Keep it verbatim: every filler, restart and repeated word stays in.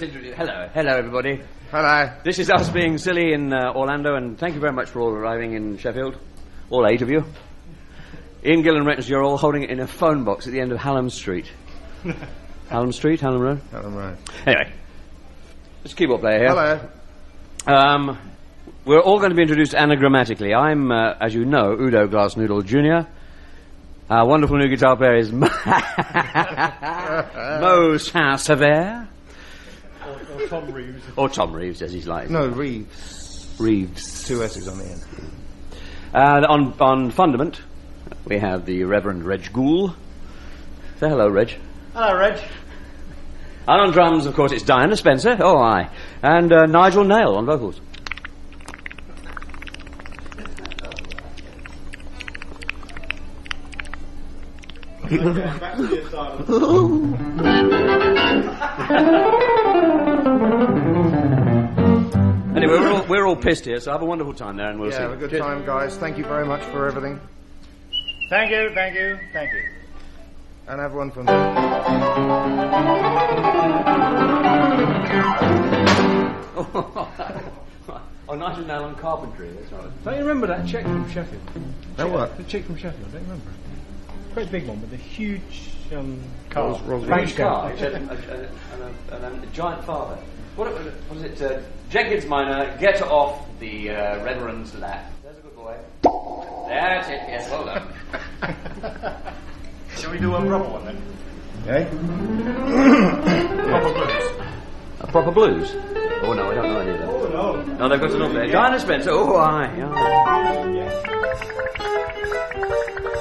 just introduce... Hello, hello, everybody. Hello. This is us being silly in uh, Orlando, and thank you very much for all arriving in Sheffield. All eight of you. Ian Gill and Reynolds, you're all holding it in a phone box at the end of Hallam Street. Hallam Street, Hallam Road? Hallam Road. Anyway, let's keyboard player here. Hello. Um, we're all going to be introduced anagrammatically. I'm, uh, as you know, Udo Glassnoodle Junior Our wonderful new guitar player is Mo Saint-Sever. Or, or Tom Reeves. Or Tom Reeves, as he's like. No, Reeves. Reeves. Two S's on the end. Uh, on, on fundament, we have the Reverend Reg Gould. Say hello, Reg. Hello, Reg. And on drums, of course, it's Diana Spencer. Oh, aye. And uh, Nigel Nail on vocals. Anyway, we're all, we're all pissed here, so have a wonderful time there, and we'll yeah, see. have a good Cheers. time, guys. Thank you very much for everything. Thank you, thank you, thank you. And everyone from... Oh, Nigel Nail on carpentry, that's right. Don't you remember that cheque from Sheffield? That what? The cheque from Sheffield, don't you remember it? Great big one with a huge um, car. Rolls- Rolls Bank Royce car, card. a, a, a, a, a, a giant father. What was it? Uh, Jenkins Minor, get off the uh, Reverend's lap. There's a good boy. That's it, yes, well done. Shall we do a proper one then? Eh? Proper blues. A proper blues? Oh no, I don't know any of that. Oh no. No, they've got it up there. Diana Spencer, oh aye, aye. Yes.